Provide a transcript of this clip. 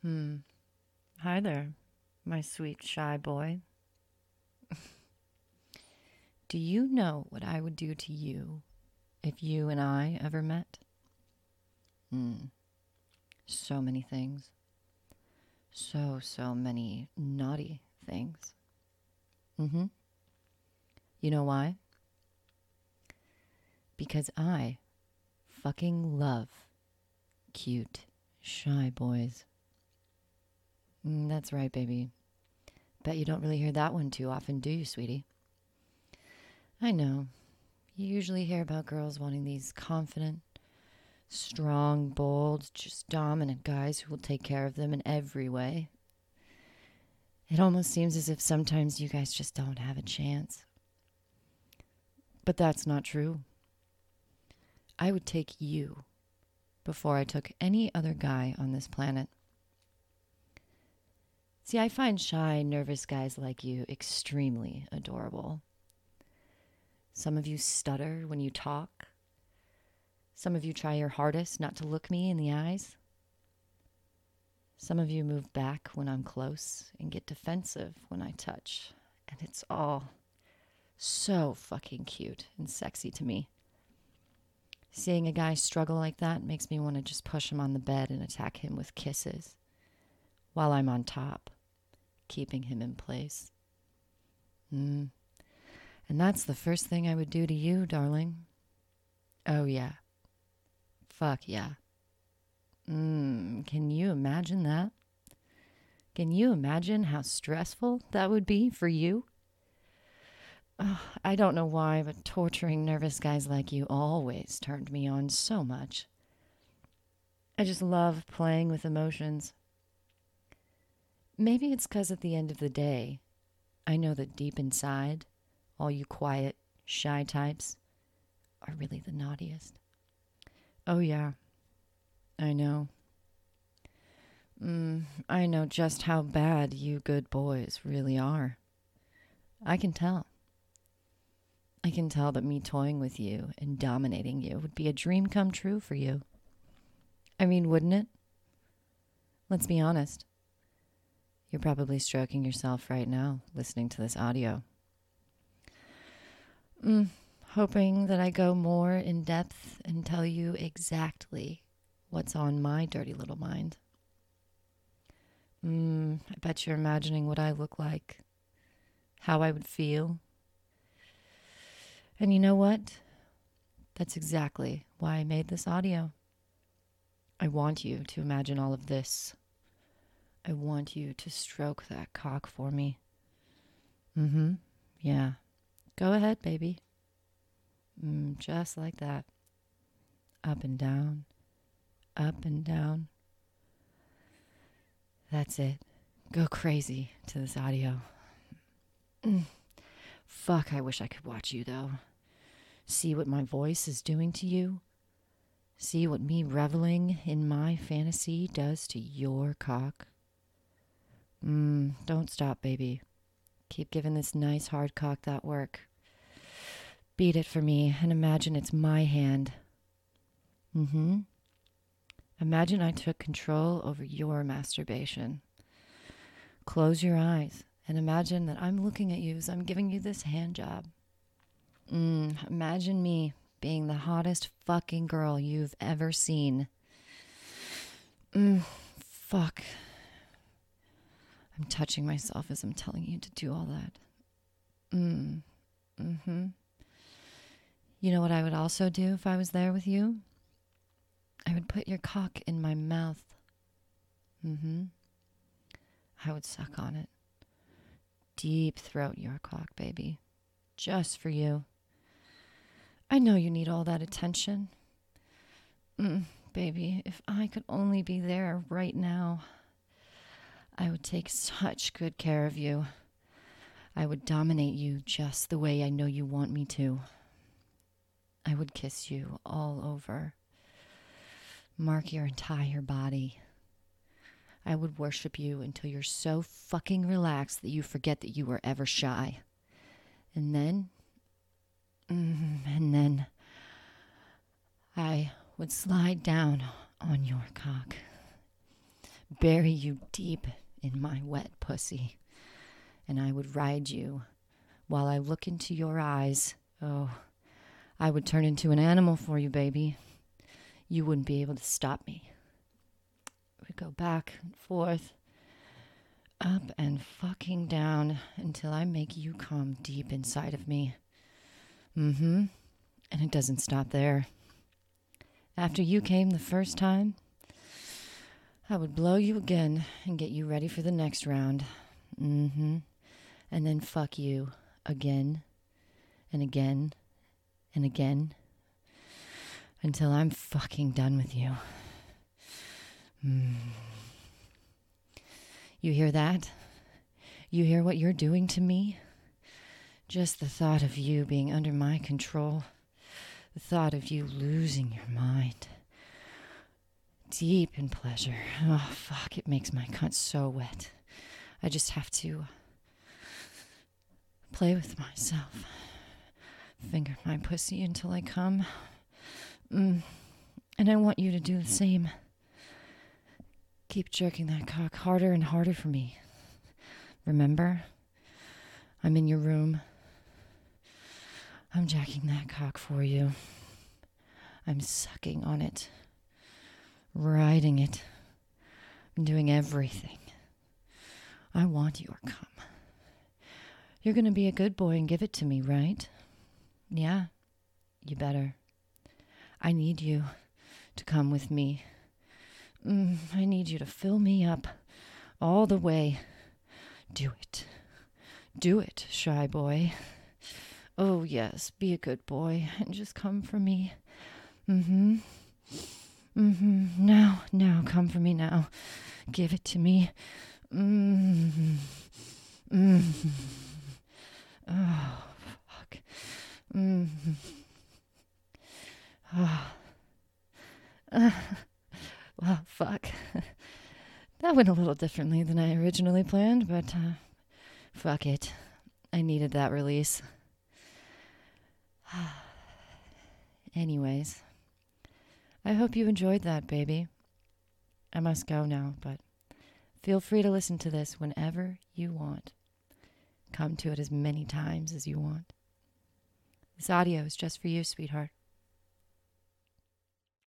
Hi there, my sweet shy boy. Do you know what I would do to you if you and I ever met? So many things. So many naughty things. Mm-hmm. You know why? Because I fucking love cute, shy boys. That's right, baby. Bet you don't really hear that one too often, do you, sweetie? I know. You usually hear about girls wanting these confident, strong, bold, just dominant guys who will take care of them in every way. It almost seems as if sometimes you guys just don't have a chance. But that's not true. I would take you before I took any other guy on this planet. See, I find shy, nervous guys like you extremely adorable. Some of you stutter when you talk. Some of you try your hardest not to look me in the eyes. Some of you move back when I'm close and get defensive when I touch. And it's all so fucking cute and sexy to me. Seeing a guy struggle like that makes me want to just push him on the bed and attack him with kisses while I'm on top, keeping him in place. And that's the first thing I would do to you, darling. Oh, yeah. Fuck yeah. Can you imagine that? Can you imagine how stressful that would be for you? I don't know why, but torturing nervous guys like you always turned me on so much. I just love playing with emotions. Maybe it's because at the end of the day, I know that deep inside, all you quiet, shy types are really the naughtiest. Oh, yeah. I know. I know just how bad you good boys really are. I can tell. I can tell that me toying with you and dominating you would be a dream come true for you. I mean, wouldn't it? Let's be honest. You're probably stroking yourself right now, listening to this audio. Hoping that I go more in depth and tell you exactly what's on my dirty little mind. I bet you're imagining what I look like, how I would feel. And you know what? That's exactly why I made this audio. I want you to imagine all of this. I want you to stroke that cock for me. Yeah. Go ahead, baby. Just like that. Up and down. Up and down. That's it. Go crazy to this audio. Fuck, I wish I could watch you, though. See what my voice is doing to you. See what me reveling in my fantasy does to your cock. Don't stop, baby. Keep giving this nice hard cock that work. Beat it for me and imagine it's my hand. Imagine I took control over your masturbation. Close your eyes and imagine that I'm looking at you as I'm giving you this hand job. Imagine me being the hottest fucking girl you've ever seen. Fuck. I'm touching myself as I'm telling you to do all that. You know what I would also do if I was there with you? I would put your cock in my mouth. I would suck on it. Deep throat your cock, baby. Just for you. I know you need all that attention. Baby, if I could only be there right now, I would take such good care of you. I would dominate you just the way I know you want me to. I would kiss you all over. Mark your entire body. I would worship you until you're so fucking relaxed that you forget that you were ever shy. And then I would slide down on your cock, bury you deep in my wet pussy, and I would ride you while I look into your eyes. Oh, I would turn into an animal for you, baby. You wouldn't be able to stop me. We'd go back and forth, up and fucking down until I make you come deep inside of me. And it doesn't stop there. After you came the first time, I would blow you again and get you ready for the next round. And then fuck you again and again and again until I'm fucking done with you. You hear that? You hear what you're doing to me? Just the thought of you being under my control, the thought of you losing your mind. Deep in pleasure. Oh, fuck, it makes my cunt so wet. I just have to play with myself. Finger my pussy until I come. And I want you to do the same. Keep jerking that cock harder and harder for me. Remember? I'm in your room. I'm jacking that cock for you. I'm sucking on it. Riding it. I'm doing everything. I want your cum. You're going to be a good boy and give it to me, right? Yeah, you better. I need you to come with me. I need you to fill me up all the way. Do it. Do it, shy boy. Oh, yes, be a good boy and just come for me. Now, come for me now. Give it to me. Oh, fuck. Well, fuck. That went a little differently than I originally planned, but fuck it. I needed that release. Anyways, I hope you enjoyed that, baby. I must go now, but feel free to listen to this whenever you want. Come to it as many times as you want. This audio is just for you, sweetheart.